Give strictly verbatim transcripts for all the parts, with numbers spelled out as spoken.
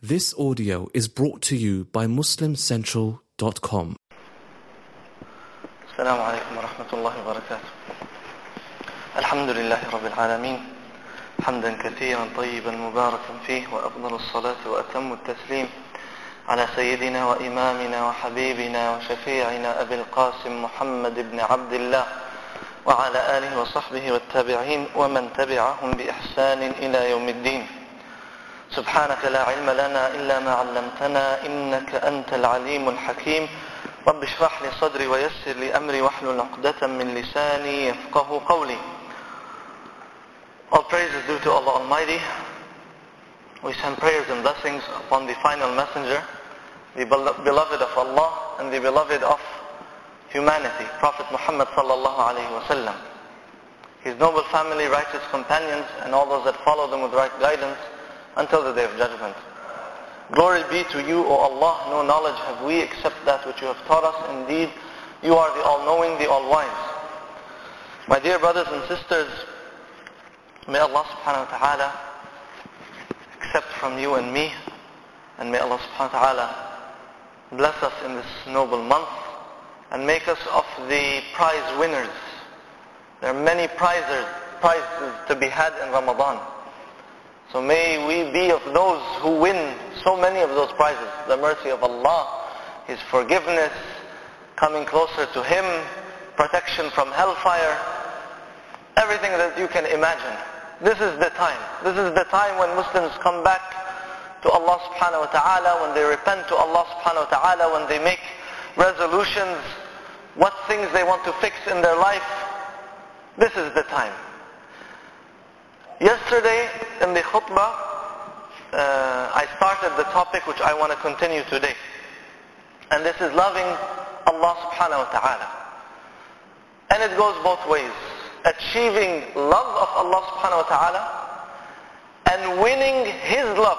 This audio is brought to you by Muslim Central dot com. السلام عليكم ورحمة الله وبركاته. الحمد لله رب العالمين حمدا كثيرا طيبا مباركا فيه، وأفضل الصلاة وأتم التسليم على سيدنا وإمامنا وحبيبنا وشفيعنا أبي القاسم محمد بن عبد الله وعلى آله وصحبه والتابعين ومن تبعهم بإحسان إلى يوم الدين. سبحانك لا علم لنا إلا ما علمتنا إنك أنت العليم الحكيم. رب اشرح لي صدري ويسر لي أمري واحلل عقدة من لساني يفقه قولي. All praise is due to Allah Almighty. We send prayers and blessings upon the final messenger, the beloved of Allah and the beloved of humanity, Prophet Muhammad sallallahu alayhi wa sallam. His noble family, righteous companions, and all those that follow them with right guidance until the day of judgment. Glory be to you, O Allah. No knowledge have we except that which you have taught us. Indeed, you are the all-knowing, the all-wise. My dear brothers and sisters, may Allah subhanahu wa ta'ala accept from you and me, and may Allah subhanahu wa ta'ala bless us in this noble month and make us of the prize winners. There are many prizes, prizes to be had in Ramadan. So may we be of those who win so many of those prizes. The mercy of Allah, His forgiveness, coming closer to Him, protection from hellfire, everything that you can imagine. This is the time. This is the time when Muslims come back to Allah subhanahu wa ta'ala, when they repent to Allah subhanahu wa ta'ala, when they make resolutions, what things they want to fix in their life. This is the time. Yesterday in the khutbah, uh, I started the topic which I want to continue today. And this is loving Allah subhanahu wa ta'ala. And it goes both ways. Achieving love of Allah subhanahu wa ta'ala and winning His love.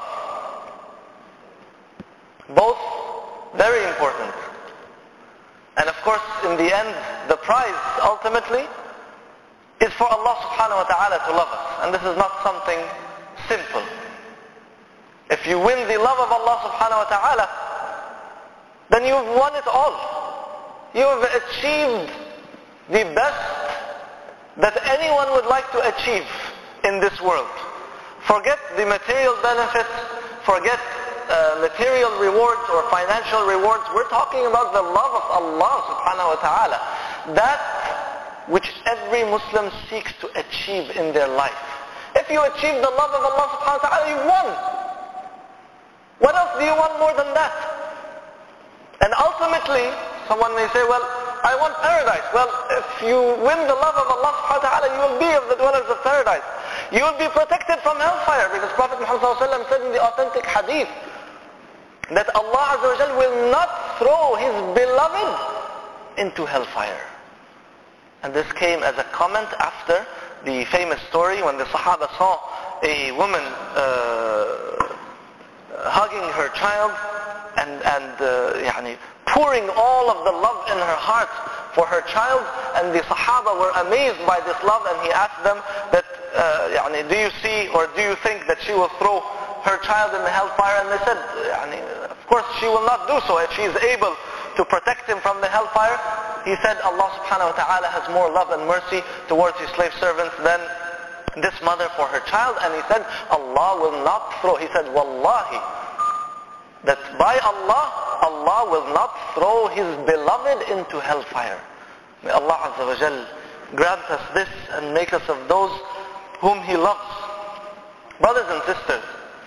Both very important. And of course, in the end, the prize ultimately is for Allah subhanahu wa ta'ala to love us. And this is not something simple. If you win the love of Allah subhanahu wa ta'ala, then you've won it all. You've achieved the best that anyone would like to achieve in this world. Forget the material benefits, forget uh, material rewards or financial rewards. We're talking about the love of Allah subhanahu wa ta'ala. That which every Muslim seeks to achieve in their life. If you achieve the love of Allah subhanahu wa ta'ala, you won. What else do you want more than that? And ultimately, someone may say, well, I want paradise. Well, if you win the love of Allah subhanahu wa ta'ala, you will be of the dwellers of paradise. You will be protected from hellfire, because Prophet Muhammad sallallahu alayhi wa sallam said in the authentic hadith that Allah azza wa jal will not throw His beloved into hellfire. And this came as a comment after the famous story when the Sahaba saw a woman uh, hugging her child and, and uh, yani, pouring all of the love in her heart for her child, and the Sahaba were amazed by this love, and he asked them that, uh, yani, do you see or do you think that she will throw her child in the hellfire? And they said, yani, of course she will not do so if she is able to protect him from the hellfire. He said Allah subhanahu wa ta'ala has more love and mercy towards His slave servants than this mother for her child. And he said Allah will not throw, he said wallahi, that by Allah, Allah will not throw His beloved into hellfire. May Allah azza wa jal grant us this and make us of those whom He loves. Brothers and sisters,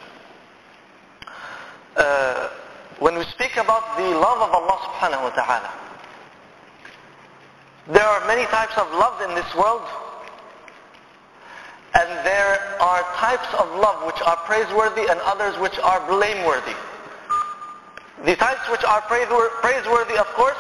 uh, when we speak about the love of Allah subhanahu wa ta'ala, there are many types of love in this world, and there are types of love which are praiseworthy and others which are blameworthy. The types which are praiseworthy, of course,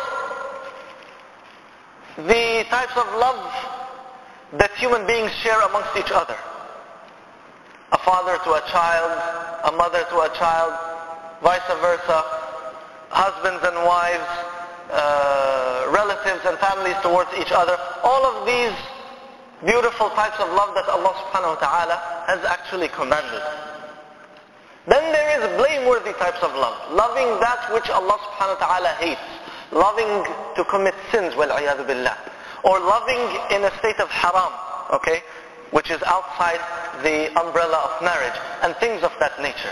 the types of love that human beings share amongst each other. A father to a child, a mother to a child, vice versa, husbands and wives, uh, relatives and families towards each other. All of these beautiful types of love that Allah subhanahu wa ta'ala has actually commanded. Then there is blameworthy types of love. Loving that which Allah subhanahu wa ta'ala hates. Loving to commit sins, wal-'iyadhu billah. Or loving in a state of haram, okay? Which is outside the umbrella of marriage, and things of that nature.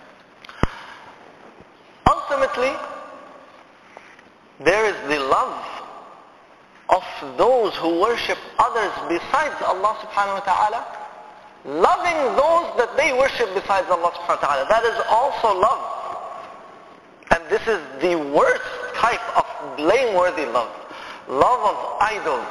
Ultimately, there is the love of those who worship others besides Allah subhanahu wa ta'ala, loving those that they worship besides Allah subhanahu wa ta'ala. That is also love. And this is the worst type of blameworthy love. Love of idols.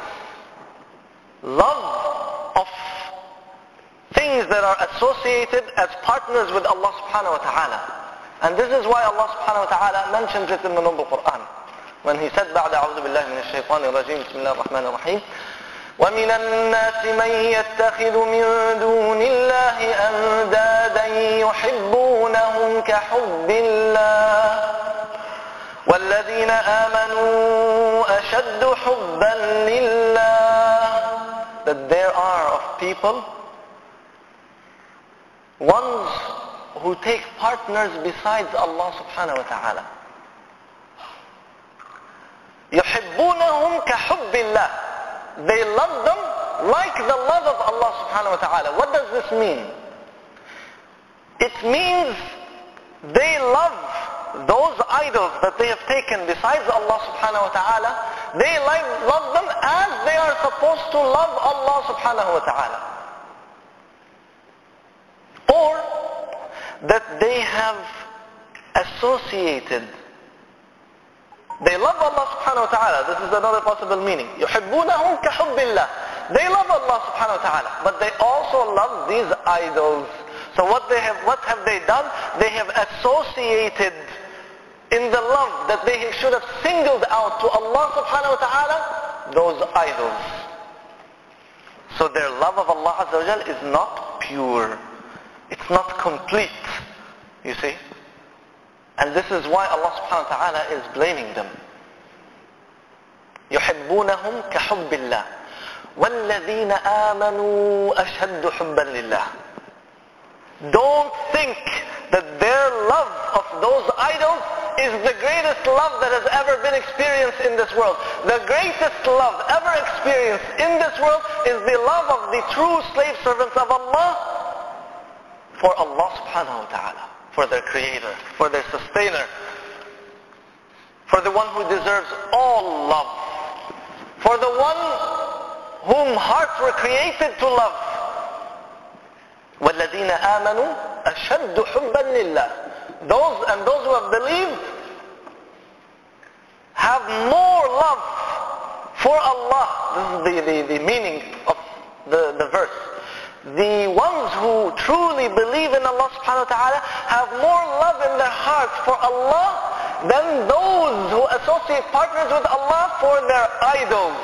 Love of things that are associated as partners with Allah subhanahu wa ta'ala. And this is why Allah subhanahu wa ta'ala mentioned it in the Noble Quran. When he said, بعد أعوذ بالله من الشيطان الرجيم بسم الله الرحمن الرحيم ومن الناس من يتخذ من دون الله أندادا يحبونهم كحب الله والذين آمنوا أشد حبا لله. That there are of people ones who take partners besides Allah subhanahu wa ta'ala. يحبونهم كحب الله. They love them like the love of Allah subhanahu wa ta'ala. What does this mean? It means they love those idols that they have taken besides Allah subhanahu wa ta'ala. They like, love them as they are supposed to love Allah subhanahu wa ta'ala. Or that they have associated. They love Allah subhanahu wa ta'ala. This is another possible meaning. يُحِبُّونَهُمْ كَحُبِّ اللَّهِ. They love Allah subhanahu wa ta'ala, but they also love these idols. So what they have, what have they done? They have associated in the love that they should have singled out to Allah subhanahu wa ta'ala, those idols. So their love of Allah azza wa jal is not pure. It's not complete. You see? And this is why Allah subhanahu wa ta'ala is blaming them. يُحِبُّونَهُمْ كَحُبِّ اللَّهِ وَالَّذِينَ آمَنُوا أَشَدُّ حُبًّا لِلَّهِ. Don't think that their love of those idols is the greatest love that has ever been experienced in this world. The greatest love ever experienced in this world is the love of the true slave servants of Allah for Allah subhanahu wa ta'ala, for their creator, for their sustainer, for the one who deserves all love, for the one whom hearts were created to love. وَالَّذِينَ آمَنُوا أَشَدُّ حُبًّا لِلَّهِ. Those and those who have believed have more love for Allah. This is the, the, the meaning of the, the verse. The ones who truly believe in Allah subhanahu wa ta'ala have more love in their hearts for Allah than those who associate partners with Allah for their idols.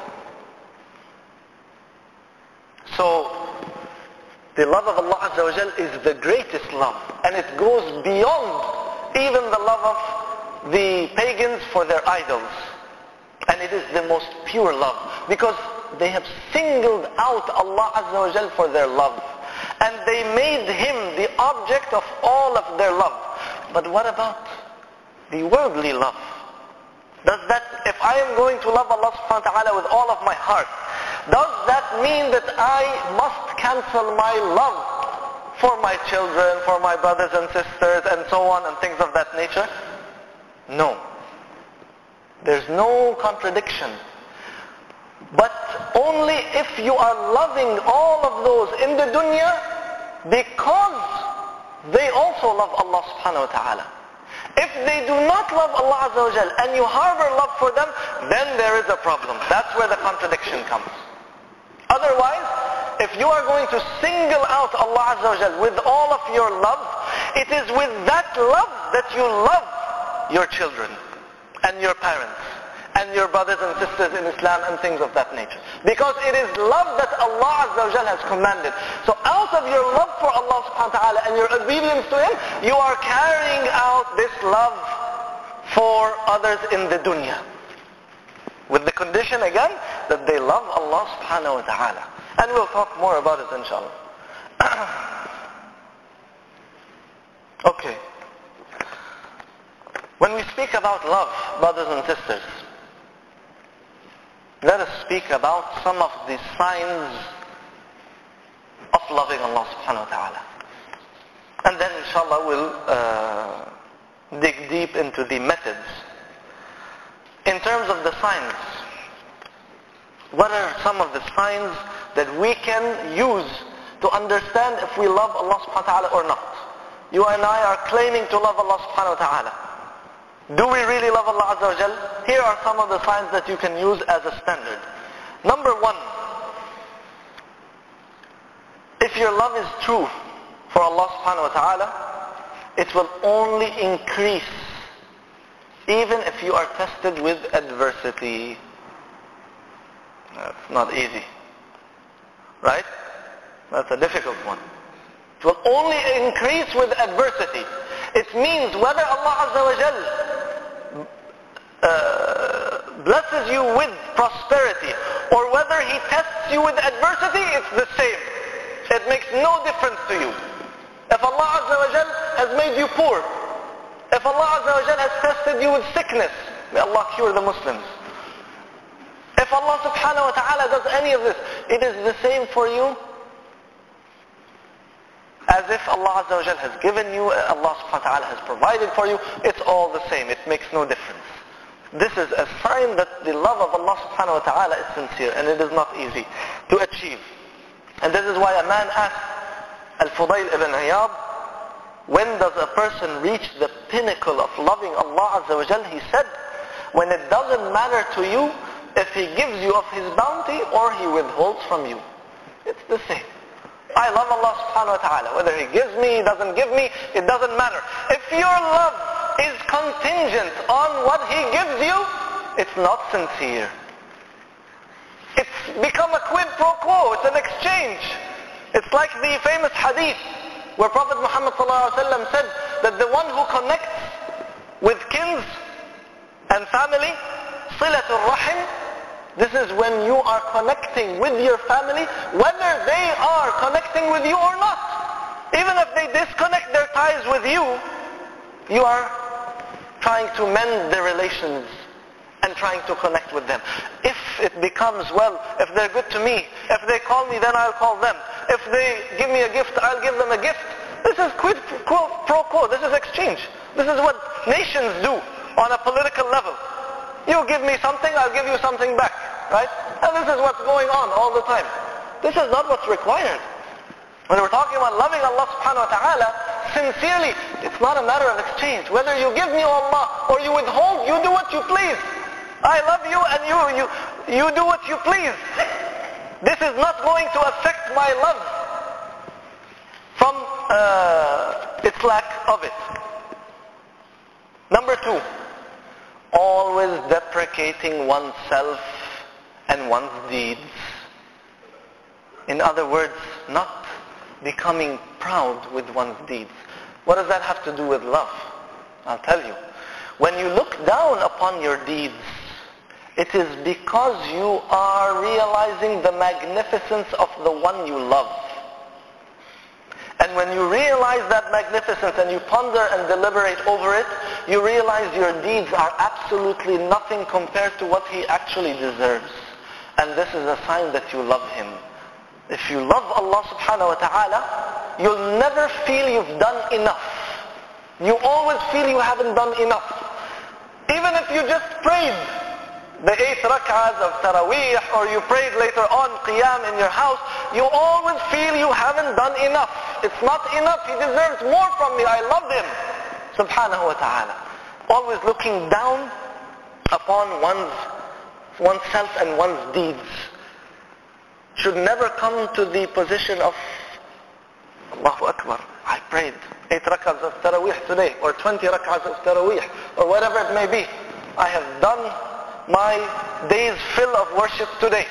So, the love of Allah azza wa jal is the greatest love, and it goes beyond even the love of the pagans for their idols. And it is the most pure love, because they have singled out Allah azza wa jal for their love, and they made Him the object of all of their love. But what about the worldly love? Does that, if I am going to love Allah subhanahu wa ta'ala with all of my heart, does that mean that I must cancel my love for my children, for my brothers and sisters, and so on, and things of that nature? No. There's no contradiction. But only if you are loving all of those in the dunya because they also love Allah subhanahu wa ta'ala. If they do not love Allah azza wa jal and you harbor love for them, then there is a problem. That's where the contradiction comes. Otherwise, if you are going to single out Allah azza wa jal with all of your love, it is with that love that you love your children and your parents and your brothers and sisters in Islam and things of that nature. Because it is love that Allah azza wa jal has commanded. So out of your love for Allah subhanahu wa ta'ala and your obedience to Him, you are carrying out this love for others in the dunya. With the condition again that they love Allah subhanahu wa ta'ala. And we'll talk more about it inshallah. Okay. When we speak about love, brothers and sisters, let us speak about some of the signs of loving Allah subhanahu wa ta'ala. And then inshallah we'll uh, dig deep into the methods. In terms of the signs, what are some of the signs that we can use to understand if we love Allah subhanahu wa ta'ala or not? You and I are claiming to love Allah subhanahu wa ta'ala. Do we really love Allah Azza wa Jal? Here are some of the signs that you can use as a standard. Number one, if your love is true for Allah subhanahu wa ta'ala, it will only increase even if you are tested with adversity. That's not easy. Right? That's a difficult one. It will only increase with adversity. It means whether Allah Azza wa Jal uh, blesses you with prosperity or whether He tests you with adversity, it's the same. It makes no difference to you. If Allah Azza wa Jal has made you poor, if Allah Azza wa Jal has tested you with sickness, may Allah cure the Muslims. If Allah subhanahu wa ta'ala does any of this, it is the same for you as if Allah Azza wa Jal has given you, Allah subhanahu wa ta'ala has provided for you. It's all the same. It makes no difference. This is a sign that the love of Allah subhanahu wa ta'ala is sincere, and it is not easy to achieve. And this is why a man asked Al-Fudayl ibn Iyad, when does a person reach the pinnacle of loving Allah Azza wa Jal? He said, when it doesn't matter to you if He gives you of His bounty or He withholds from you. It's the same. I love Allah subhanahu wa ta'ala. Whether He gives me, He doesn't give me, it doesn't matter. If your love is contingent on what He gives you, it's not sincere. It's become a quid pro quo. It's an exchange. It's like the famous hadith where Prophet Muhammad sallallahu alaihi wasallam said that the one who connects with kins and family, silatul rahim, this is when you are connecting with your family, whether they are connecting with you or not. Even if they disconnect their ties with you, you are trying to mend the relations and trying to connect with them. If it becomes, well, if they're good to me, if they call me, then I'll call them. If they give me a gift, I'll give them a gift. This is quid pro quo. This is exchange. This is what nations do on a political level. You give me something, I'll give you something back. Right? And this is what's going on all the time. This is not what's required. When we're talking about loving Allah subhanahu wa ta'ala, sincerely, it's not a matter of exchange. Whether you give me Allah or you withhold, you do what you please. I love you and you, you, you do what you please. This is not going to affect my love from uh, its lack of it. Number two, always deprecating oneself and one's deeds. In other words, not becoming proud with one's deeds. What does that have to do with love? I'll tell you. When you look down upon your deeds, it is because you are realizing the magnificence of the one you love. And when you realize that magnificence and you ponder and deliberate over it, you realize your deeds are absolutely nothing compared to what He actually deserves. And this is a sign that you love Him. If you love Allah subhanahu wa ta'ala, you'll never feel you've done enough. You always feel you haven't done enough. Even if you just prayed the eight rak'ahs of Taraweeh, or you prayed later on Qiyam in your house, you always feel you haven't done enough. It's not enough. He deserves more from me. I love Him subhanahu wa ta'ala. Always looking down upon one's oneself and one's deeds. Should never come to the position of Allahu Akbar, I prayed eight rak'ahs of Taraweeh today, or twenty rak'ahs of Taraweeh, or whatever it may be. I have done my day's fill of worship today.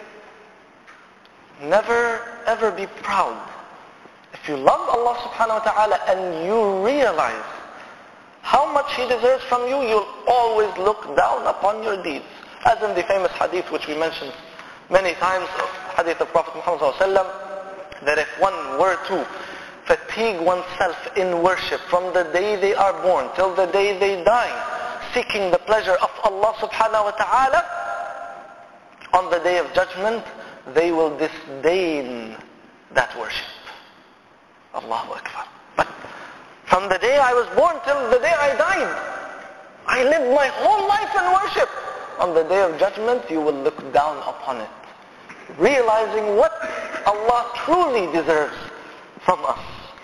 Never ever be proud. If you love Allah subhanahu wa ta'ala and you realize how much He deserves from you, you'll always look down upon your deeds. As in the famous hadith which we mentioned many times, hadith of Prophet Muhammad sallallahu alaihi wasallam, that if one were to fatigue oneself in worship from the day they are born till the day they die, seeking the pleasure of Allah subhanahu wa ta'ala, on the day of judgment, they will disdain that worship. Allahu Akbar. But from the day I was born till the day I died, I lived my whole life in worship. On the day of judgment, you will look down upon it, realizing what Allah truly deserves from us.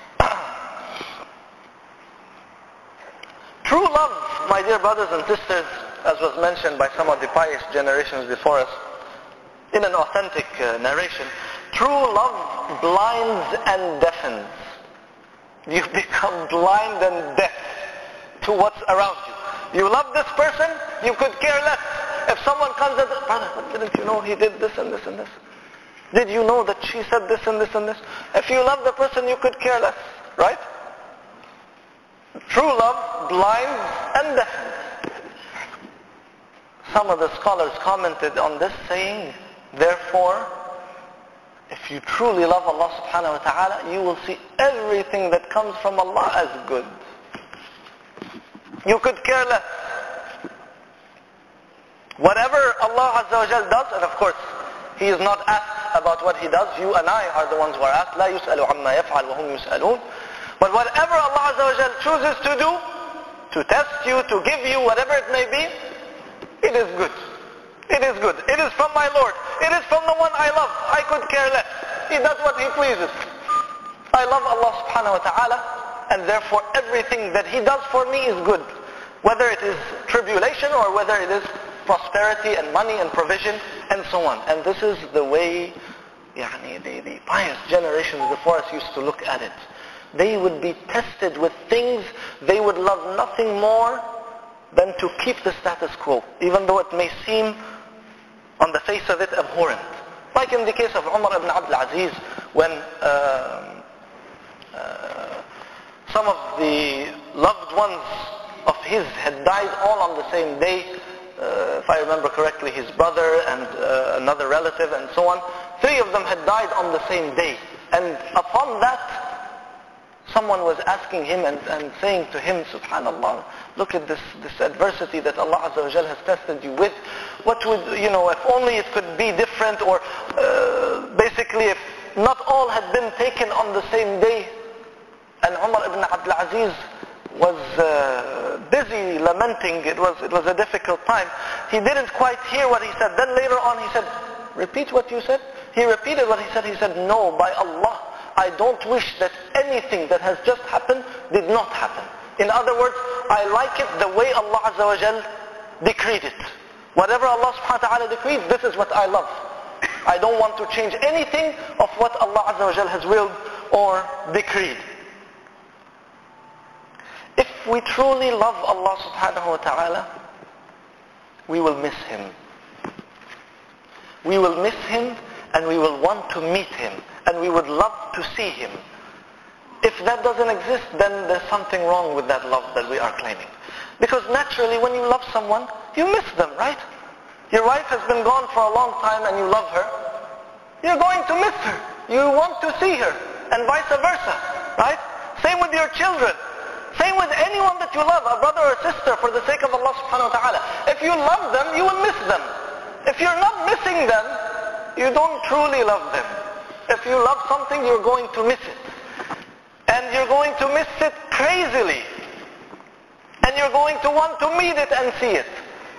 True love, my dear brothers and sisters, as was mentioned by some of the pious generations before us, in an authentic uh, narration, true love blinds and deafens. You become blind and deaf to what's around you. You love this person, you could care less. If someone comes and says, brother, didn't you know he did this and this and this? Did you know that she said this and this and this? If you love the person, you could care less, right? True love blinds and deafens. Some of the scholars commented on this saying, therefore, if you truly love Allah subhanahu wa ta'ala, you will see everything that comes from Allah as good. You could care less. Whatever Allah Azza wa Jal does, and of course, He is not asked about what He does. You and I are the ones who are asked. لا يسأل عما يفعل وهم يسألون. But whatever Allah Azza wa Jal chooses to do, to test you, to give you, whatever it may be, it is good. It is good. It is from my Lord. It is from the one I love. I could care less. He does what He pleases. I love Allah subhanahu wa ta'ala, and therefore everything that He does for me is good. Whether it is tribulation or whether it is prosperity and money and provision and so on. And this is the way yani, the, the pious generations before us used to look at it. They would be tested with things they would love nothing more than to keep the status quo, even though it may seem on the face of it abhorrent. Like in the case of Umar ibn Abdul Aziz, when uh, uh, some of the loved ones of his had died all on the same day. Uh, if I remember correctly, his brother and uh, another relative and so on. Three of them had died on the same day. And upon that, someone was asking him and, and saying to him, subhanallah, look at this, this adversity that Allah Azza wa Jal has tested you with. What would, you know, if only it could be different, or uh, basically if not all had been taken on the same day. And Umar ibn Abdul Aziz was uh, busy lamenting. It was, it was a difficult time. He didn't quite hear what he said. Then later on he said, repeat what you said? He repeated what he said. He said, no, by Allah, I don't wish that anything that has just happened did not happen. In other words, I like it the way Allah Azza wa Jal decreed it. Whatever Allah subhanahu wa ta'ala decreed, this is what I love. I don't want to change anything of what Allah Azza wa Jal has willed or decreed. If we truly love Allah subhanahu wa ta'ala, we will miss Him. We will miss Him and we will want to meet Him and we would love to see Him. If that doesn't exist, then there's something wrong with that love that we are claiming. Because naturally when you love someone, you miss them, right? Your wife has been gone for a long time and you love her. You're going to miss her. You want to see her, and vice versa, right? Same with your children. Same with anyone that you love, a brother or sister, for the sake of Allah subhanahu wa ta'ala. If you love them, you will miss them. If you're not missing them, you don't truly love them. If you love something, you're going to miss it. And you're going to miss it crazily. And you're going to want to meet it and see it.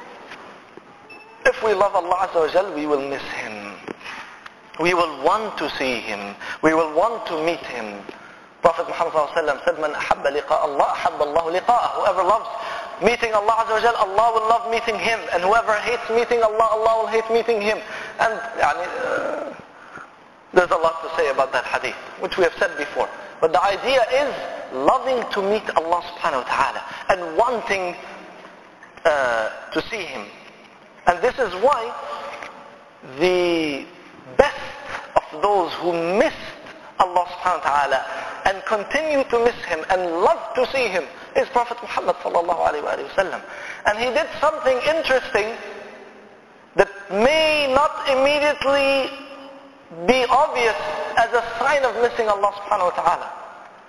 If we love Allah Azza wa Jal, we will miss Him. We will want to see Him. We will want to meet Him. Prophet Muhammad said, "Man ahabba liqa Allah, ahabba Allah liqa'ah." Whoever loves meeting Allah Azza wa Jal, Allah will love meeting him. And whoever hates meeting Allah, Allah will hate meeting him. And yani, uh, there's a lot to say about that hadith, which we have said before. But the idea is loving to meet Allah subhanahu wa ta'ala and wanting uh, to see Him. And this is why the best of those who missed Allah subhanahu wa ta'ala and continue to miss Him and love to see Him is Prophet Muhammad sallallahu alayhi wa sallam. And he did something interesting that may not immediately be obvious as a sign of missing Allah subhanahu wa ta'ala.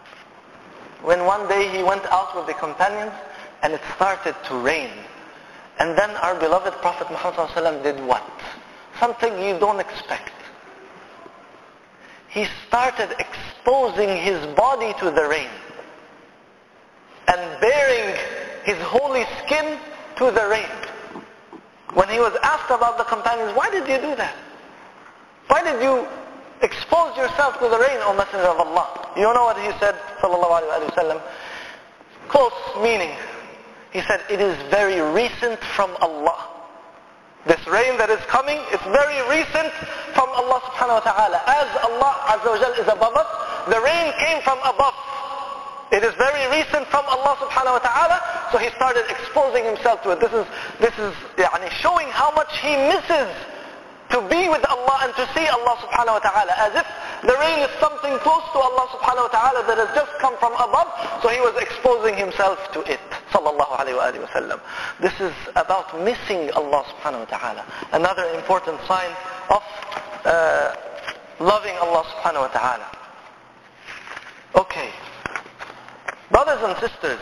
when one day he went out with the companions and it started to rain. And then our beloved Prophet Muhammad ﷺ did what? Something you don't expect. He started exposing his body to the rain and baring his holy skin to the rain. When he was asked about the companions, why did you do that? Why did you expose yourself to the rain, O Messenger of Allah? You know what he said, sallallahu alayhi wa sallam? Close meaning. He said, it is very recent from Allah. This rain that is coming, it's very recent from Allah subhanahu wa ta'ala. As Allah azza wa jal is above us, the rain came from above. It is very recent from Allah subhanahu wa ta'ala, so he started exposing himself to it. This is, this is يعني, showing how much he misses to be with Allah and to see Allah subhanahu wa ta'ala, as if the rain is something close to Allah subhanahu wa ta'ala that has just come from above, so he was exposing himself to it, sallallahu alayhi wa sallam. This is about missing Allah subhanahu wa ta'ala. Another important sign of uh, loving Allah subhanahu wa ta'ala. Okay. Brothers and sisters,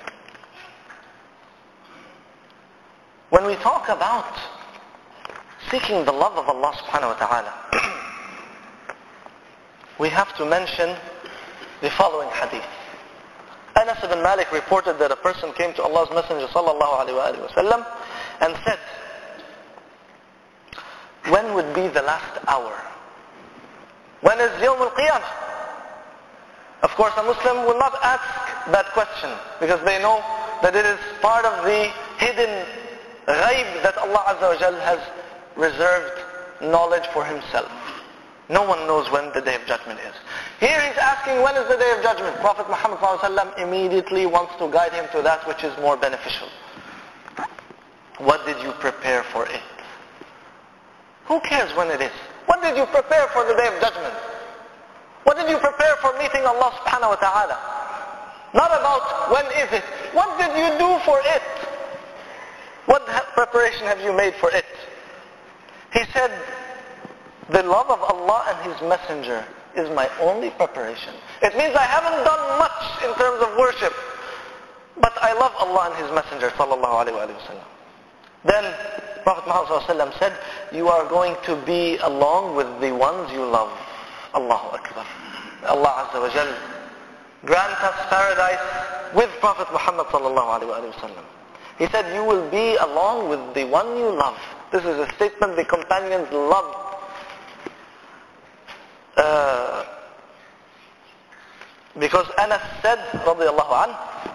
when we talk about seeking the love of Allah subhanahu wa ta'ala, we have to mention the following hadith. Anas ibn Malik reported that a person came to Allah's Messenger sallallahu alayhi wa sallam and said, when would be the last hour? When is Yawm al-Qiyamah? Of course, a Muslim will not ask that question because they know that it is part of the hidden ghaib that Allah Azza wa Jal has reserved knowledge for himself. No one knows when the Day of Judgment is. Here he's asking, when is the Day of Judgment? Prophet Muhammad sallallahu alaihi wasallam immediately wants to guide him to that which is more beneficial. What did you prepare for it? Who cares when it is? What did you prepare for the Day of Judgment? What did you prepare for meeting Allah subhanahu wa ta'ala? Not about when is it. What did you do for it? What preparation have you made for it? He said, the love of Allah and His Messenger is my only preparation. It means I haven't done much in terms of worship, but I love Allah and His Messenger sallallahu alayhi wa sallam. Then Prophet Muhammad sallallahu alayhi wa sallam said, you are going to be along with the ones you love. Allahu Akbar. Allah Azza wa Jal grant us paradise with Prophet Muhammad sallallahu alayhi wa sallam. He said, you will be along with the one you love. This is a statement the companions loved. Uh, because Anas said, radiyallahu anhu,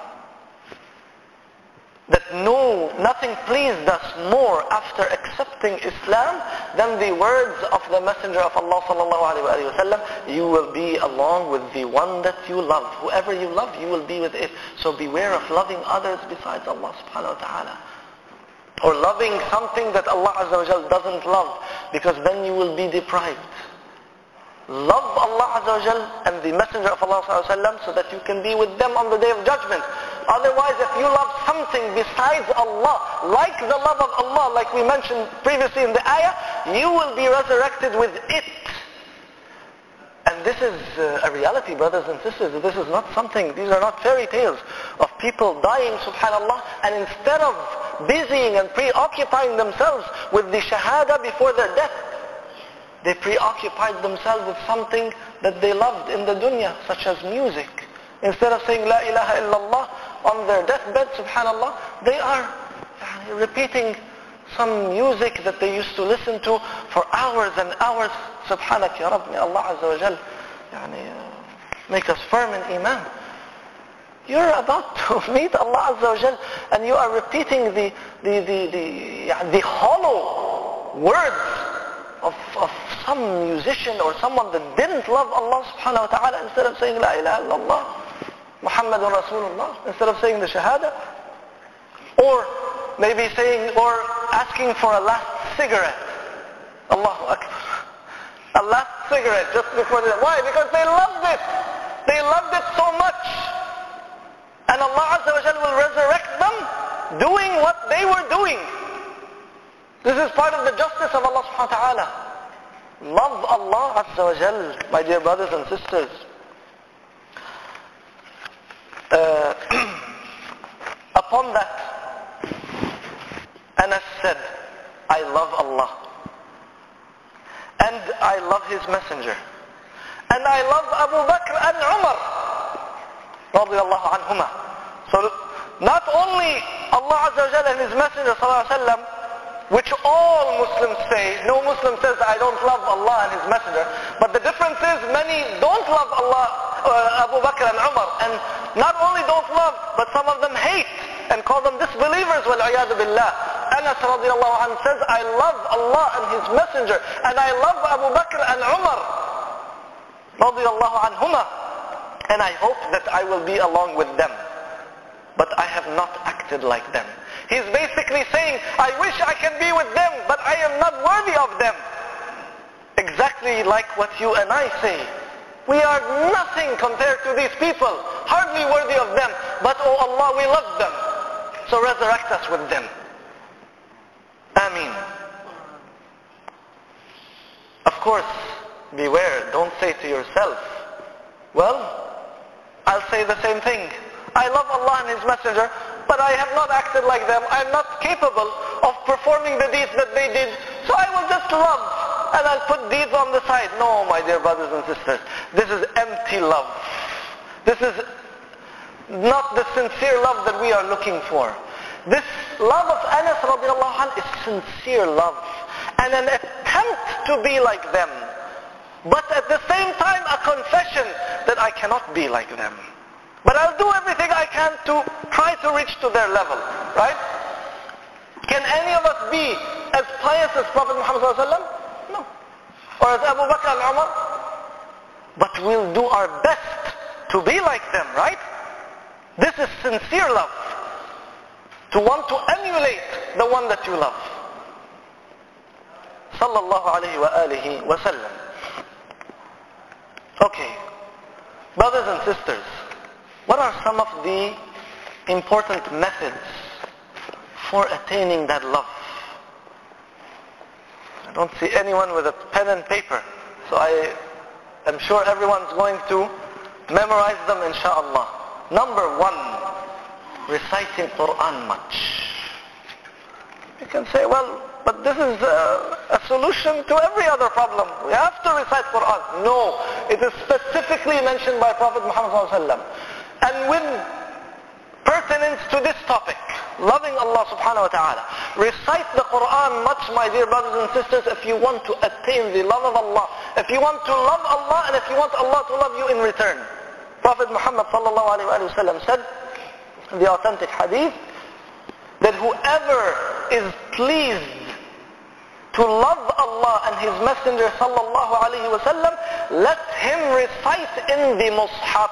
that no, nothing pleased us more after accepting Islam than the words of the Messenger of Allah sallallahu alayhi wa sallam, you will be along with the one that you love. Whoever you love, you will be with it. So beware of loving others besides Allah subhanahu wa ta'ala. Or loving something that Allah Azza wa Jal doesn't love, because then you will be deprived. Love Allah Azza wa Jal and the Messenger of Allah sallallahu alayhi wa sallam so that you can be with them on the Day of Judgment. Otherwise, if you love something besides Allah, like the love of Allah, like we mentioned previously in the ayah, you will be resurrected with it. And this is uh, a reality, brothers and sisters. This is not something, these are not fairy tales of people dying, subhanallah, and instead of busying and preoccupying themselves with the shahada before their death, they preoccupied themselves with something that they loved in the dunya, such as music. Instead of saying La ilaha illallah on their deathbed, subhanallah, they are repeating some music that they used to listen to for hours and hours. Subhanak ya Rabb, may Allah Azza wa Jal yani, uh, make us firm in iman. You're about to meet Allah Azza wa Jal and you are repeating the, the, the, the, yeah, the hollow words of, of some musician or someone that didn't love Allah subhanahu wa ta'ala, instead of saying La ilaha illallah Muhammadun Rasulullah, instead of saying the Shahada. Or maybe saying, or asking for a last cigarette. Allahu Akbar. A last cigarette just before the... Why? Because they loved it. They loved it so much. And Allah Azza wa Jal will resurrect them doing what they were doing. This is part of the justice of Allah subhanahu wa ta'ala. Love Allah Azza wa Jal, my dear brothers and sisters. Uh, upon that, Anas said, I love Allah. And I love His Messenger. And I love Abu Bakr and Umar. Radiallahu anhuma. So not only Allah Azza wa Jalla and His Messenger sallallahu alaihi wasallam, which all Muslims say, no Muslim says I don't love Allah and His Messenger, but the difference is many don't love Allah, uh, Abu Bakr and Umar, and not only don't love, but some of them hate and call them disbelievers, wal-iyadu billah. Anas radiallahu anhu says, I love Allah and His Messenger, and I love Abu Bakr and Umar radiallahu anhuma, and I hope that I will be along with them. But I have not acted like them. He's basically saying, I wish I can be with them, but I am not worthy of them. Exactly like what you and I say. We are nothing compared to these people, hardly worthy of them, but oh Allah, we love them. So resurrect us with them. Ameen. Of course, beware, don't say to yourself, well, I'll say the same thing. I love Allah and His Messenger, but I have not acted like them. I'm not capable of performing the deeds that they did, so I will just love and I'll put deeds on the side. No, my dear brothers and sisters, this is empty love. This is not the sincere love that we are looking for. This love of Anas radiallahu anh is sincere love and an attempt to be like them, but at the same time a confession that I cannot be like them. But I'll do everything I can to try to reach to their level, right? Can any of us be as pious as Prophet Muhammad sallallahu alaihi wasallam? No. Or as Abu Bakr and Umar? But we'll do our best to be like them, right? This is sincere love. To want to emulate the one that you love. Sallallahu alayhi wa alihi wa sallam. Okay. Brothers and sisters, what are some of the important methods for attaining that love? I don't see anyone with a pen and paper, so I am sure everyone's going to memorize them inshallah. Number one, reciting Quran much. You can say, well, but this is a, a solution to every other problem. We have to recite Quran. No, it is specifically mentioned by Prophet Muhammad sallallahu alaihi wasallam. And with pertinence to this topic, loving Allah subhanahu wa ta'ala, recite the Quran much, my dear brothers and sisters, if you want to attain the love of Allah, if you want to love Allah, and if you want Allah to love you in return. Prophet Muhammad sallallahu alayhi wa sallam said, in the authentic hadith, that whoever is pleased to love Allah and His Messenger sallallahu alayhi wa sallam, let him recite in the Mus'haf.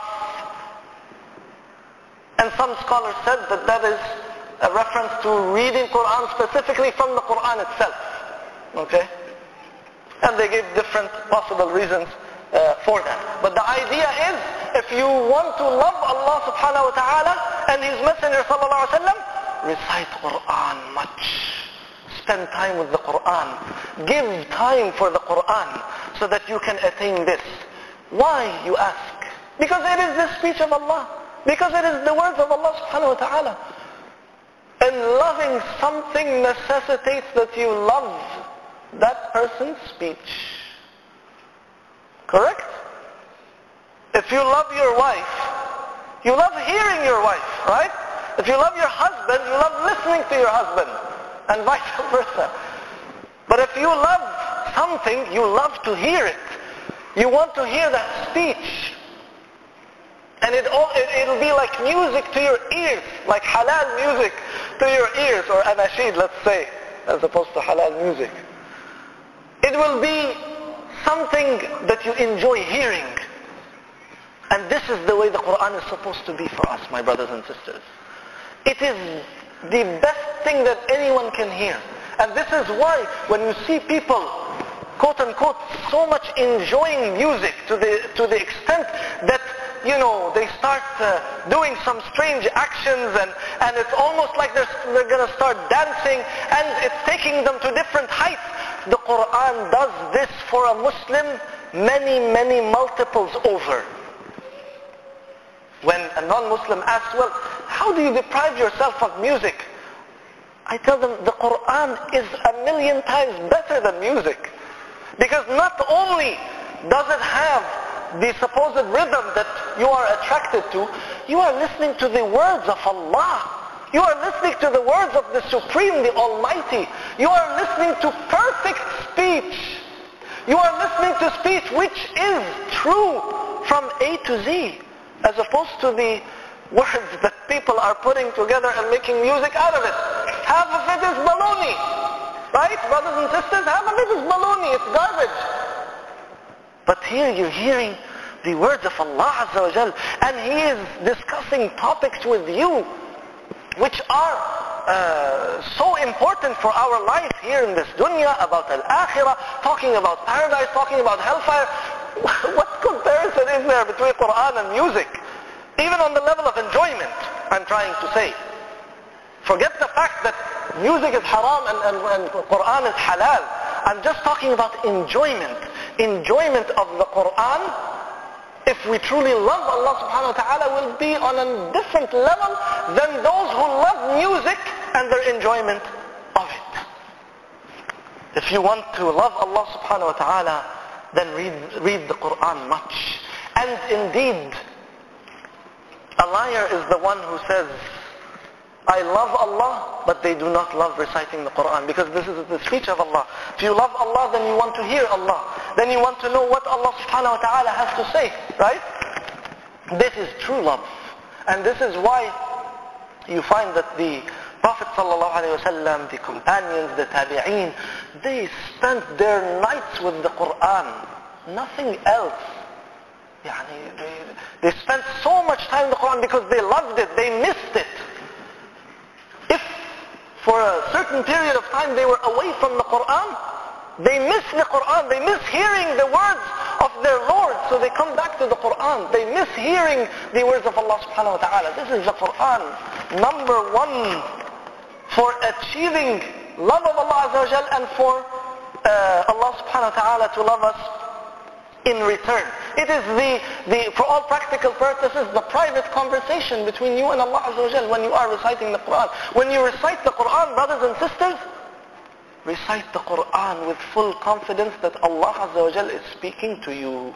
And some scholars said that that is a reference to reading Quran specifically from the Quran itself. Okay? And they gave different possible reasons uh, for that. But the idea is, if you want to love Allah subhanahu wa ta'ala and His Messenger sallallahu alayhi wa sallam, recite Quran much. Spend time with the Quran. Give time for the Quran so that you can attain this. Why, you ask? Because it is the speech of Allah. Because it is the words of Allah subhanahu wa ta'ala. And loving something necessitates that you love that person's speech. Correct? If you love your wife, you love hearing your wife, right? If you love your husband, you love listening to your husband, and vice versa. But if you love something, you love to hear it. You want to hear that speech. And it all, it, it'll be like music to your ears, like halal music to your ears, or anashid, let's say, as opposed to halal music. It will be something that you enjoy hearing. And this is the way the Quran is supposed to be for us, my brothers and sisters. It is the best thing that anyone can hear. And this is why when you see people, quote unquote, so much enjoying music to the, to the extent that, you know, they start uh, doing some strange actions, and, and it's almost like they're, they're going to start dancing, and it's taking them to different heights. The Quran does this for a Muslim many, many multiples over. When a non-Muslim asks, well, how do you deprive yourself of music? I tell them the Quran is a million times better than music. Because not only does it have the supposed rhythm that you are attracted to, you are listening to the words of Allah. You are listening to the words of the Supreme, the Almighty. You are listening to perfect speech. You are listening to speech which is true from A to Z, as opposed to the words that people are putting together and making music out of it. Half of it is baloney. Right, brothers and sisters? Half of it is baloney. It's garbage. But here you're hearing the words of Allah Azza wa Jal, and He is discussing topics with you which are uh, so important for our life here in this dunya, about al-akhirah, talking about paradise, talking about hellfire. What comparison is there between Quran and music? Even on the level of enjoyment, I'm trying to say. Forget the fact that music is haram and, and, and Quran is halal. I'm just talking about enjoyment. Enjoyment of the Quran, if we truly love Allah subhanahu wa ta'ala, will be on a different level than those who love music and their enjoyment of it. If you want to love Allah subhanahu wa ta'ala, then read, read the Quran much. And indeed, a liar is the one who says, I love Allah, but they do not love reciting the Quran, because this is the speech of Allah. If you love Allah, then you want to hear Allah. Then you want to know what Allah subhanahu wa ta'ala has to say, right? This is true love. And this is why you find that the Prophet sallallahu alaihi wasallam, the companions, the tabi'een, they spent their nights with the Quran. Nothing else. Yani they, they spent so much time in the Quran because they loved it, they missed it. If for a certain period of time they were away from the Quran, they miss the Quran, they miss hearing the words of their Lord, so they come back to the Quran. They miss hearing the words of Allah subhanahu wa ta'ala. This is the Quran, number one for achieving love of Allah Azza wa Jal, and for uh, Allah subhanahu wa ta'ala to love us in return. It is the, the, for all practical purposes, the private conversation between you and Allah Azza wa Jal when you are reciting the Quran. When you recite the Quran, brothers and sisters, recite the Quran with full confidence that Allah Azza wa Jal is speaking to you.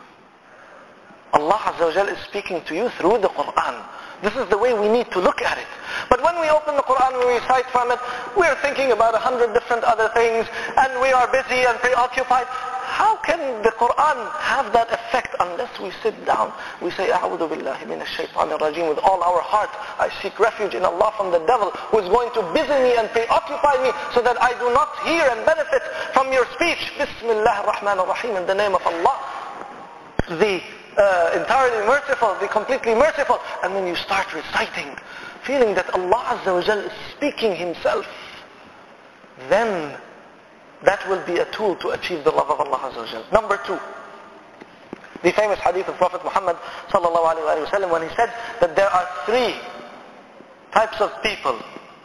Allah Azza wa Jal is speaking to you through the Quran. This is the way we need to look at it. But when we open the Quran, we recite from it, we are thinking about a hundred different other things, and we are busy and preoccupied. How can the Quran have that effect unless we sit down? We say, أعوذ بالله من الشيطان الرجيم, with all our heart. I seek refuge in Allah from the devil, who is going to busy me and preoccupy me so that I do not hear and benefit from your speech. Bismillah ar-Rahman ar-Rahim, in the name of Allah, the uh, entirely merciful, the completely merciful. And then you start reciting, feeling that Allah Azza wa Jal is speaking Himself. Then that will be a tool to achieve the love of Allah Azza wa Jal. Number two, the famous hadith of Prophet Muhammad sallallahu alaihi wasallam, when he said that there are three types of people,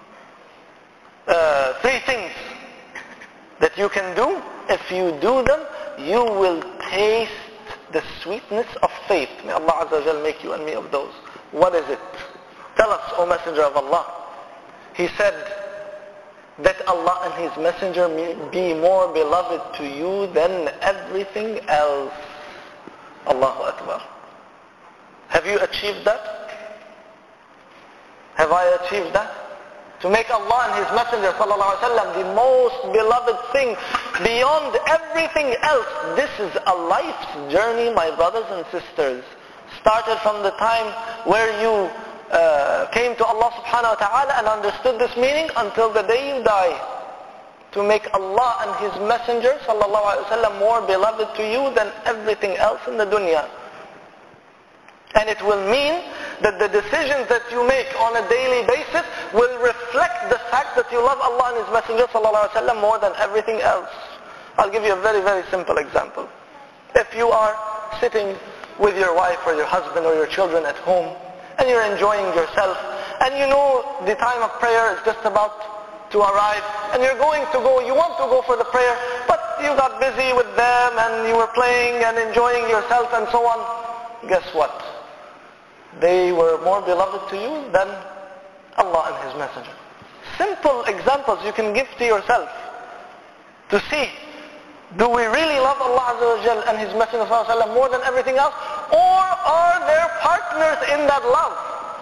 uh, three things that you can do. If you do them, you will taste the sweetness of faith. May Allah Azza wa Jal make you and me of those. What is it? Tell us, O Messenger of Allah. He said that Allah and His Messenger be more beloved to you than everything else. Allahu Akbar. Have you achieved that? Have I achieved that? To make Allah and His Messenger sallallahu alaihi wasallam the most beloved thing beyond everything else. This is a life's journey, my brothers and sisters. Started from the time where you Uh, came to Allah subhanahu wa ta'ala and understood this meaning until the day you die. To make Allah and His Messenger sallallahu alaihi wasallam more beloved to you than everything else in the dunya. And it will mean that the decisions that you make on a daily basis will reflect the fact that you love Allah and His Messenger sallallahu alaihi wasallam more than everything else. I'll give you a very, very simple example. If you are sitting with your wife or your husband or your children at home, and you're enjoying yourself, and you know the time of prayer is just about to arrive, and you're going to go, you want to go for the prayer, but you got busy with them, and you were playing and enjoying yourself and so on. Guess what? they were more beloved to you than Allah and His Messenger. Simple examples you can give to yourself to see, do we really love Allah Azza wa Jal and His Messenger Sallallahu Alaihi Wasallam more than everything else, or are there partners in that love?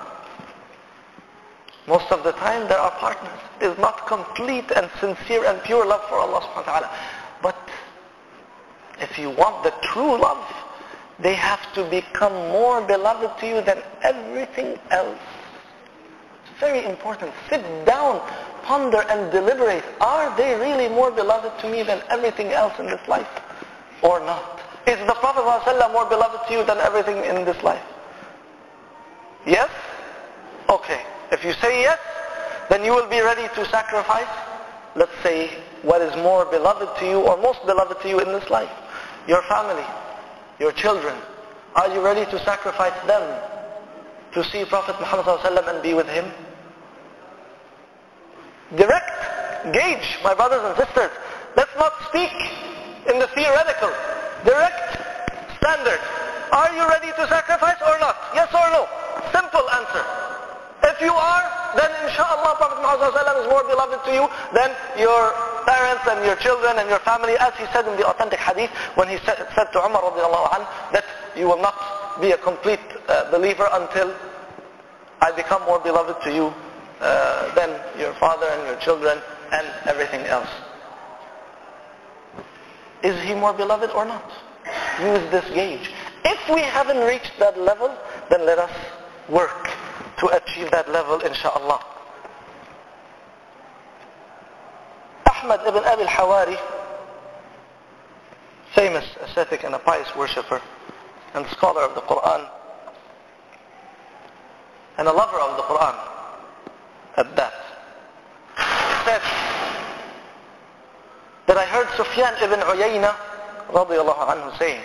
Most of the time there are partners. It is not complete and sincere and pure love for Allah subhanahu wa ta'ala. But if you want the true love, they have to become more beloved to you than everything else. It's very important. Sit down, ponder and deliberate. Are they really more beloved to me than everything else in this life? Or not? Is the Prophet ﷺ more beloved to you than everything in this life? Yes? Okay. If you say yes, then you will be ready to sacrifice, let's say, what is more beloved to you or most beloved to you in this life. Your family, your children. Are you ready to sacrifice them to see Prophet Muhammad ﷺ and be with him? Direct gauge, my brothers and sisters. Let's not speak in the theoretical. Direct standard. Are you ready to sacrifice or not? Yes or no? Simple answer. If you are, then inshallah Prophet Muhammad ﷺ is more beloved to you than your parents and your children and your family, as he said in the authentic hadith when he said, said to Umar radiallahu anh, that you will not be a complete uh, believer until I become more beloved to you uh, than your father and your children and everything else. Is he more beloved or not? Use this gauge. If we haven't reached that level, then let us work to achieve that level, inshaAllah. Ahmad ibn Abi al-Hawari, famous ascetic and a pious worshipper and scholar of the Quran and a lover of the Quran at that, said that I heard Sufyan ibn Uyayna radiyallahu anhu saying,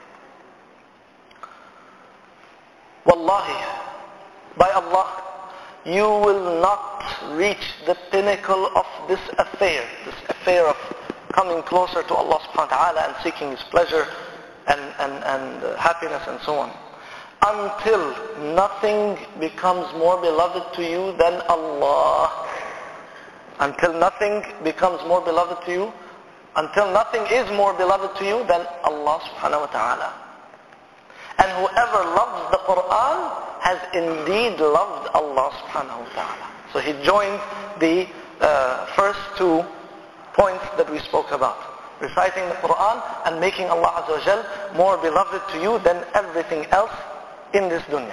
Wallahi, by Allah, you will not reach the pinnacle of this affair, this affair of coming closer to Allah subhanahu wa ta'ala and seeking His pleasure and, and, and uh, happiness and so on, until nothing becomes more beloved to you than Allah. Until nothing becomes more beloved to you, until nothing is more beloved to you than Allah subhanahu wa ta'ala. And whoever loves the Quran has indeed loved Allah subhanahu wa ta'ala. So he joined the uh, first two points that we spoke about. Reciting the Quran and making Allah Azza wa Jal more beloved to you than everything else in this dunya.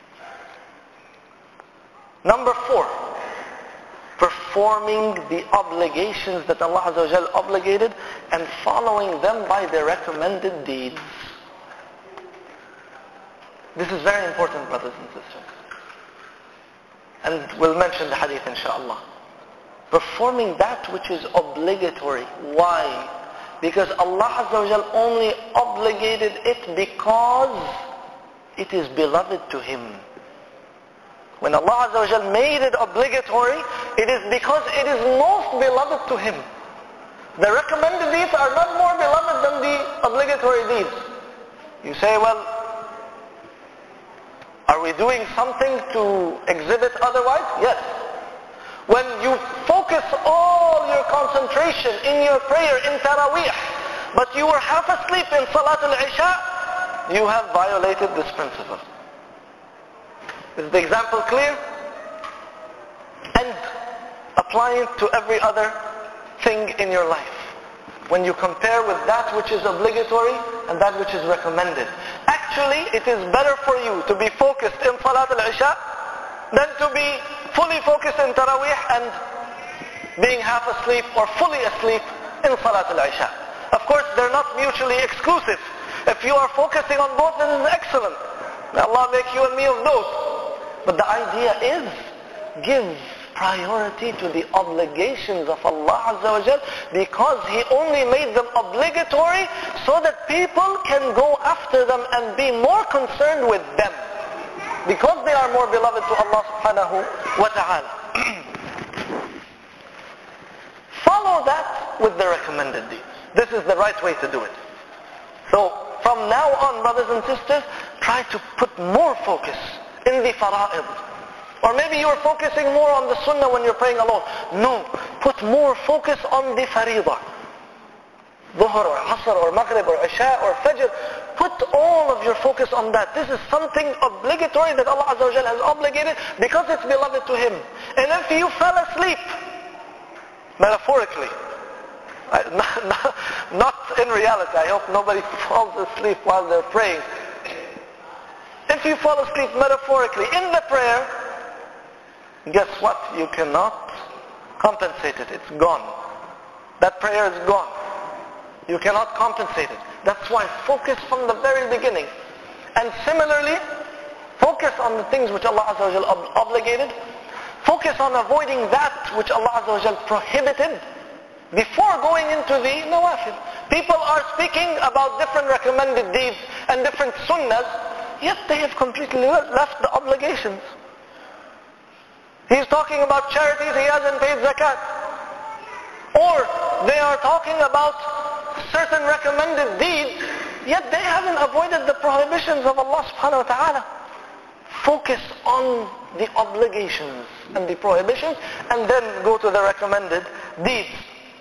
Number four, performing the obligations that Allah Azza wa Jal obligated and following them by the recommended deeds. This is very important, brothers and sisters. And we'll mention the hadith, inshaAllah. Performing that which is obligatory. Why? Because Allah Azza wa Jal only obligated it because it is beloved to Him. When Allah Azza wa Jal made it obligatory, it is because it is most beloved to Him. The recommended deeds are not more beloved than the obligatory deeds. You say, well, are we doing something to exhibit otherwise? Yes. When you focus all your concentration in your prayer in Taraweeh, but you were half asleep in Salatul Isha, you have violated this principle. Is the example clear? And apply it to every other thing in your life. When you compare with that which is obligatory and that which is recommended. Actually, it is better for you to be focused in Salat al-Isha than to be fully focused in Taraweeh and being half asleep or fully asleep in Salat al-Isha. Of course, they're not mutually exclusive. If you are focusing on both, then it's excellent. May Allah make you and me of those. But the idea is, give priority to the obligations of Allah Azza wa Jal because He only made them obligatory so that people can go after them and be more concerned with them because they are more beloved to Allah subhanahu wa ta'ala. Follow that with the recommended deeds. This is the right way to do it. So from now on, brothers and sisters, try to put more focus in the fara'id. Or maybe you're focusing more on the sunnah when you're praying alone. No, put more focus on the faridah. Dhuhr or Asr or Maghrib or Isha or Fajr. Put all of your focus on that. This is something obligatory that Allah Azza wa Jalla has obligated because it's beloved to Him. And if you fell asleep, metaphorically, not, not, not in reality, I hope nobody falls asleep while they're praying. If you fall asleep metaphorically in the prayer, guess what? You cannot compensate it. It's gone. That prayer is gone. You cannot compensate it. That's why focus from the very beginning. And similarly, focus on the things which Allah Azza wa Jal ob- obligated. Focus on avoiding that which Allah Azza wa Jal prohibited before going into the nawafil. People are speaking about different recommended deeds and different sunnahs, yet they have completely left the obligations. He's talking about charities, he hasn't paid zakat. Or they are talking about certain recommended deeds, yet they haven't avoided the prohibitions of Allah subhanahu wa ta'ala. Focus on the obligations and the prohibitions, and then go to the recommended deeds.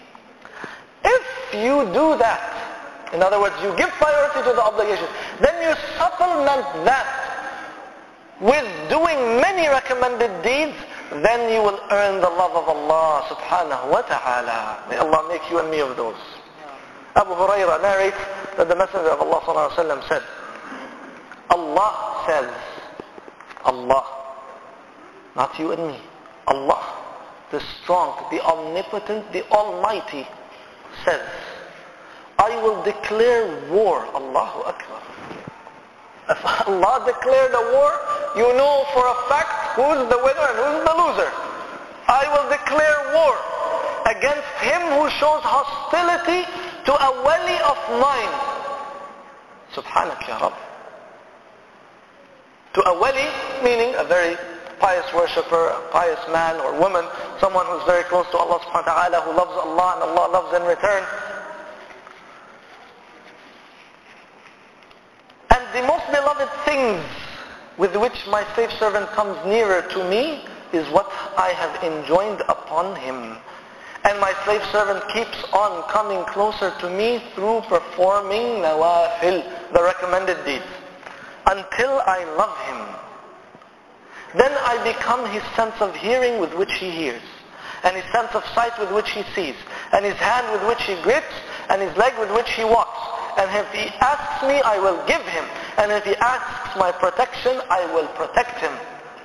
If you do that, in other words, you give priority to the obligations, then you supplement that with doing many recommended deeds, then you will earn the love of Allah subhanahu wa ta'ala. May Allah make you and me of those. Abu Hurairah narrates that the Messenger of Allah sallallahu alaihi wasallam said, Allah says, Allah, not you and me, Allah, the strong, the omnipotent, the almighty, says, I will declare war. Allahu Akbar. If Allah declared a war, you know for a fact who's the winner and who's the loser. I will declare war against him who shows hostility to a wali of mine. Subhanak ya Rabb. To a wali, meaning a very pious worshipper, a pious man or woman, someone who's very close to Allah subhanahu wa ta'ala, who loves Allah and Allah loves in return. And the most beloved things with which my slave servant comes nearer to me is what I have enjoined upon him. And my slave servant keeps on coming closer to me through performing nawafil, the recommended deeds, until I love him. Then I become his sense of hearing with which he hears, and his sense of sight with which he sees, and his hand with which he grips, and his leg with which he walks. And if he asks me, I will give him. And if he asks my protection, I will protect him.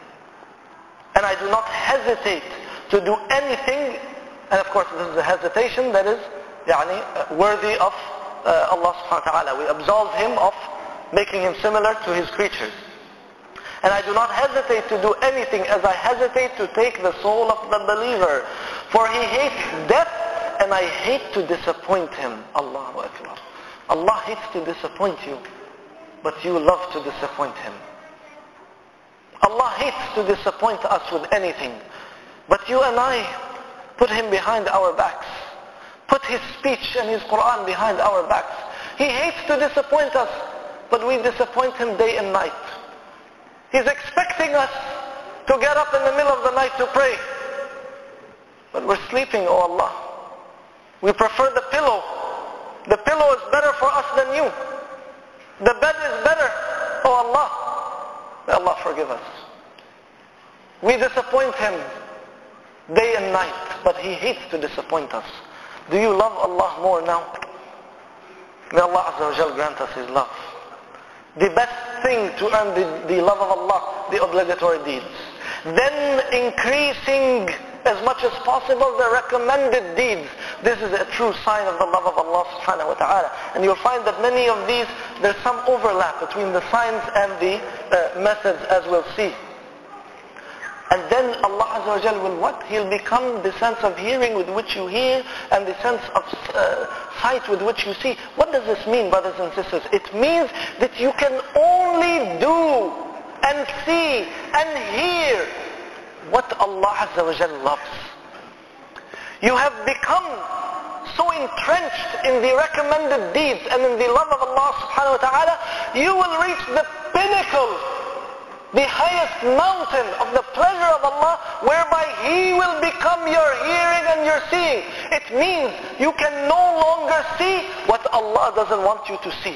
And I do not hesitate to do anything. And of course, this is a hesitation that is يعني, worthy of uh, Allah subhanahu wa ta'ala. We absolve him of making him similar to his creatures. And I do not hesitate to do anything as I hesitate to take the soul of the believer. For he hates death, and I hate to disappoint him. Allahu Akbar. Allah hates to disappoint you, but you love to disappoint him. Allah hates to disappoint us with anything, but you and I put him behind our backs. Put his speech and his Quran behind our backs. He hates to disappoint us, but we disappoint him day and night. He's expecting us to get up in the middle of the night to pray, but we're sleeping, oh Allah. We prefer the pillow. The pillow is better for us than you. The bed is better, oh Allah. May Allah forgive us. We disappoint him day and night, but he hates to disappoint us. Do you love Allah more now? May Allah Azza wa Jal grant us his love. The best thing to earn the, the love of Allah, the obligatory deeds. Then increasing as much as possible the recommended deeds. This is a true sign of the love of Allah subhanahu wa ta'ala. And you'll find that many of these, there's some overlap between the signs and the uh, methods, as we'll see. And then Allah Azza wa Jal will what? He'll become the sense of hearing with which you hear, and the sense of uh, sight with which you see. What does this mean, brothers and sisters? It means that you can only do and see and hear what Allah Azza wa Jal loves. You have become so entrenched in the recommended deeds and in the love of Allah subhanahu wa ta'ala, you will reach the pinnacle the highest mountain of the pleasure of Allah, whereby He will become your hearing and your seeing. It means you can no longer see what Allah doesn't want you to see.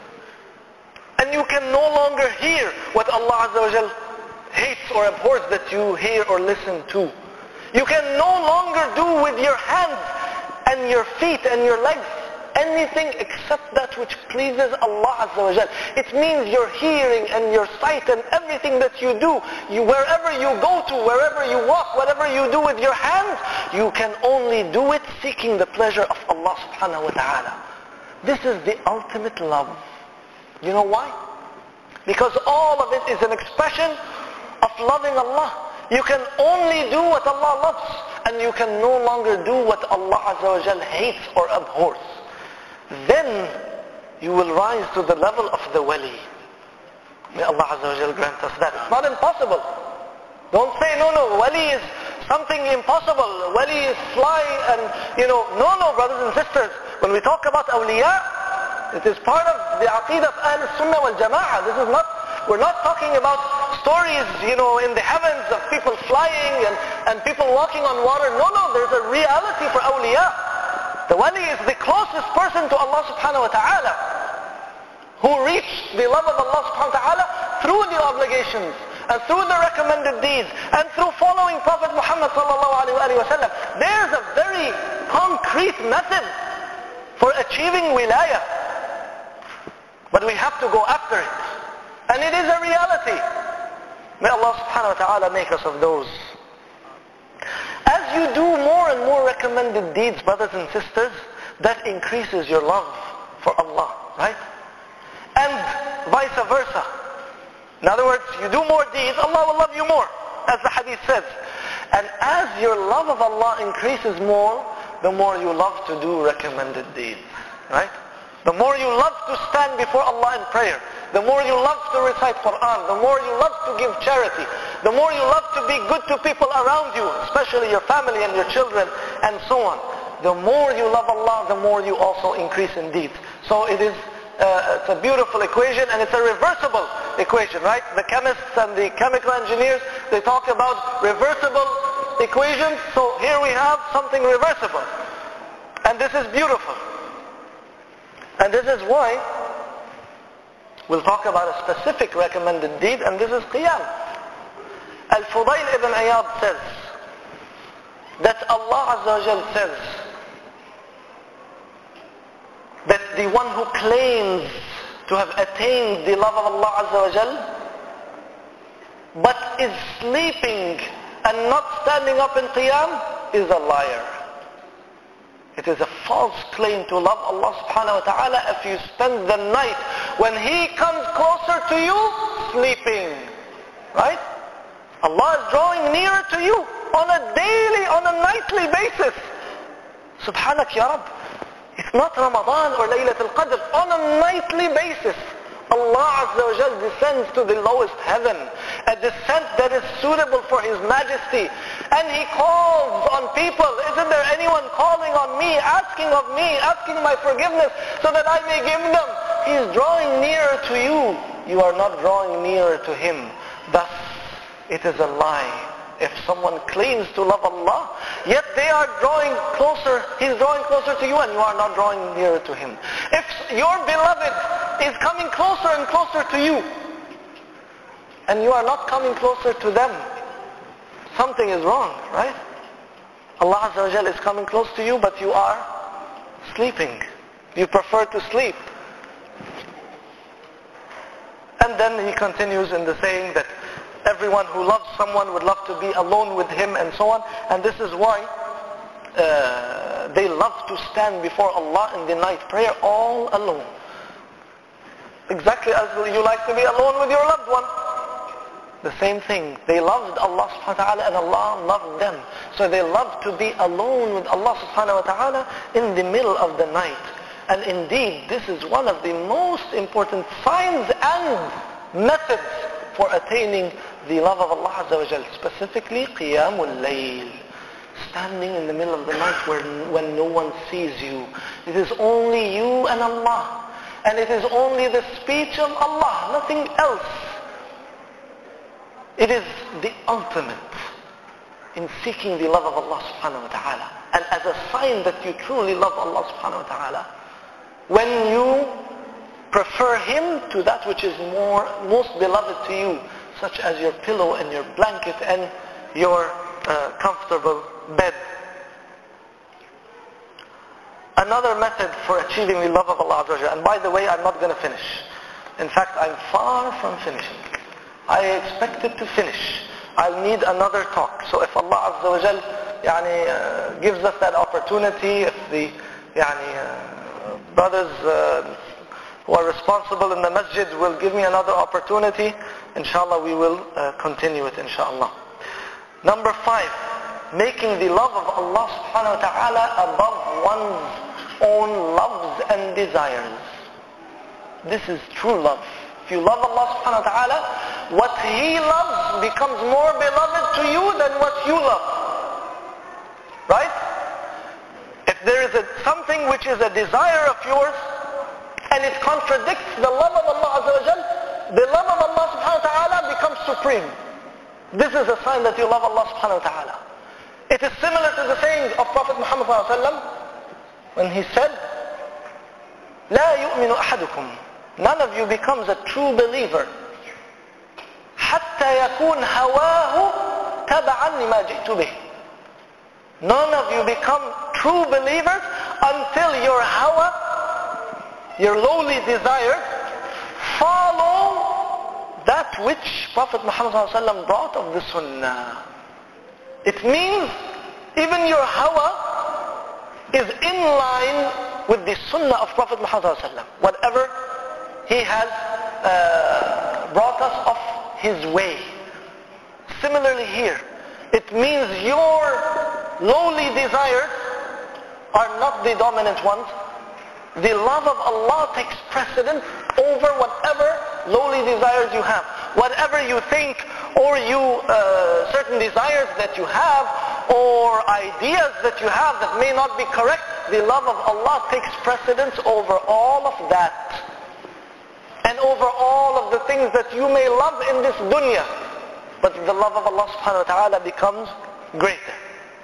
And you can no longer hear what Allah Azza wa Jal hates or abhors that you hear or listen to. You can no longer do with your hands and your feet and your legs anything except that which pleases Allah Azza wa Jal. It means your hearing and your sight and everything that you do, you, wherever you go to, wherever you walk, whatever you do with your hands, you can only do it seeking the pleasure of Allah subhanahu wa ta'ala. This is the ultimate love. You know why? Because all of it is an expression of loving Allah. You can only do what Allah loves, and you can no longer do what Allah Azza wa Jal hates or abhors. Then you will rise to the level of the wali. May Allah Azza wa Jal grant us that. It's not impossible. Don't say, no, no, wali is something impossible. Wali is fly and, you know, no, no, brothers and sisters. When we talk about awliya, it is part of the aqidah of Ahl Sunnah wal Jama'ah. This is not, we're not talking about stories, you know, in the heavens of people flying and, and people walking on water. No, no, there's a reality for awliya. The wali is the closest person to Allah subhanahu wa ta'ala, who reached the love of Allah subhanahu wa ta'ala through the obligations and through the recommended deeds and through following Prophet Muhammad sallallahu alayhi wa sallam. There's a very concrete method for achieving wilayah. But we have to go after it. And it is a reality. May Allah subhanahu wa ta'ala make us of those. As you do more and more recommended deeds, brothers and sisters, that increases your love for Allah, right? And vice versa. In other words, you do more deeds, Allah will love you more, as the hadith says. And as your love of Allah increases more, the more you love to do recommended deeds, right? The more you love to stand before Allah in prayer, the more you love to recite Quran, the more you love to give charity, the more you love to be good to people around you, especially your family and your children, and so on. The more you love Allah, the more you also increase in deeds. So it is uh, it's a beautiful equation, and it's a reversible equation, right? The chemists and the chemical engineers, they talk about reversible equations. So here we have something reversible. And this is beautiful. And this is why we'll talk about a specific recommended deed, and this is qiyam. Al-Fudayl ibn Iyad says that Allah Azza wa Jal says that the one who claims to have attained the love of Allah Azza wa Jal but is sleeping and not standing up in qiyam is a liar. It is a false claim to love Allah subhanahu wa ta'ala if you spend the night when He comes closer to you, sleeping. Right? Allah is drawing nearer to you on a daily, on a nightly basis. Subhanak ya Rabb. It's not Ramadan or Laylatul Qadr. On a nightly basis, Allah Azza wa Jal descends to the lowest heaven, a descent that is suitable for His majesty. And He calls on people. Isn't there anyone calling on me, asking of me, asking my forgiveness so that I may give them? He is drawing nearer to you. You are not drawing nearer to Him. Thus, it is a lie. If someone claims to love Allah, yet they are drawing closer, He's drawing closer to you and you are not drawing nearer to Him. If your beloved is coming closer and closer to you, and you are not coming closer to them, something is wrong, right? Allah Azza wa Jal is coming close to you, but you are sleeping. You prefer to sleep. And then he continues in the saying that everyone who loves someone would love to be alone with him and so on. And this is why uh, they love to stand before Allah in the night prayer all alone. Exactly as you like to be alone with your loved one. The same thing. They loved Allah subhanahu wa ta'ala and Allah loved them. So they love to be alone with Allah subhanahu wa ta'ala in the middle of the night. And indeed, this is one of the most important signs and methods for attaining the love of Allah Azza wa Jal, specifically Qiyamul Layl, standing in the middle of the night where, when no one sees you. It is only you and Allah, and it is only the speech of Allah, nothing else. It is the ultimate in seeking the love of Allah subhanahu wa ta'ala. And as a sign that you truly love Allah subhanahu wa ta'ala, when you prefer Him to that which is more most beloved to you, such as your pillow and your blanket and your uh, comfortable bed. Another method for achieving the love of Allah Azza wa Jalla, and by the way, I'm not going to finish. In fact, I'm far from finishing. I expected to finish. I'll need another talk. So if Allah Azza wa Jalla yani, uh, gives us that opportunity, if the yani, uh, brothers uh, who are responsible in the masjid will give me another opportunity, inshallah we will uh, continue it, inshallah. Number five, making the love of Allah subhanahu wa ta'ala above one's own loves and desires. This is true love. If you love Allah subhanahu wa ta'ala, what He loves becomes more beloved to you than what you love. Right? If there is a, something which is a desire of yours, and it contradicts the love of Allah Azza wa Jal, the love of Allah subhanahu wa ta'ala becomes supreme. This is a sign that you love Allah subhanahu wa ta'ala. It is similar to the saying of Prophet Muhammad sallallahu alaihi wasallam when he said, لا يؤمن أحدكم, none of you becomes a true believer حتى يكون هواه تبعا لما جئت به. None of you become true believers until your hawa, your lowly desires, follow that which Prophet Muhammad sallallahu alaihi wasallam brought of the sunnah. It means even your hawa is in line with the sunnah of Prophet Muhammad sallallahu alaihi wasallam. Whatever he has uh, brought us of his way. Similarly here, it means your lowly desires are not the dominant ones. The love of Allah takes precedence over whatever lowly desires you have. Whatever you think or you uh, certain desires that you have or ideas that you have that may not be correct, the love of Allah takes precedence over all of that. And over all of the things that you may love in this dunya. But the love of Allah subhanahu wa ta'ala becomes greater.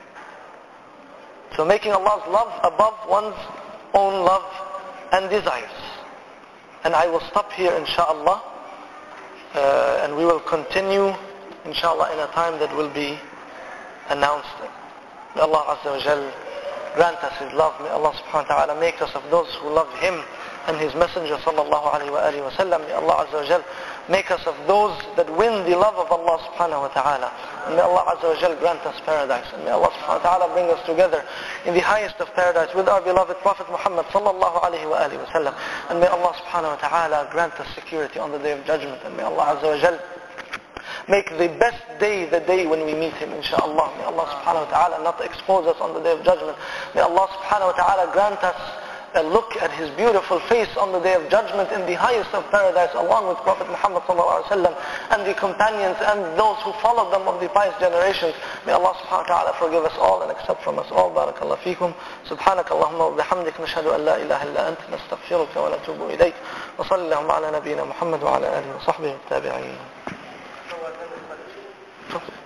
So making Allah's love above one's own love and desires. And I will stop here inshallah. Uh, and we will continue inshallah in a time that will be announced. May Allah Azza wa Jal grant us His love. May Allah subhanahu wa ta'ala make us of those who love Him and His Messenger sallallahu alayhi wa alihi wa sallam. May Allah Azza wa Jal make us of those that win the love of Allah subhanahu wa ta'ala. And may Allah Azza wa Jal grant us paradise. And may Allah subhanahu wa ta'ala bring us together in the highest of paradise with our beloved Prophet Muhammad sallallahu alayhi wa alihi wa sallam. And may Allah subhanahu wa ta'ala grant us security on the Day of Judgment. And may Allah Azza wa Jal make the best day the day when we meet Him, inshaAllah. May Allah subhanahu wa ta'ala not expose us on the Day of Judgment. May Allah subhanahu wa ta'ala grant us a look at His beautiful face on the Day of Judgment in the highest of paradise along with Prophet Muhammad sallallahu alaihi wasallam and the companions and those who followed them of the pious generations. May Allah subhanahu wa ta'ala forgive us all and accept from us all. Barakallahu feekum. Subhanaka Allahumma wa bihamdik nashhadu an la ilaha illa ant nastaghfiruka wa natubu ilayk. Wa sallallahu ala nabiyyina Muhammad wa ala alihi wa sahbihi wa tabi'in.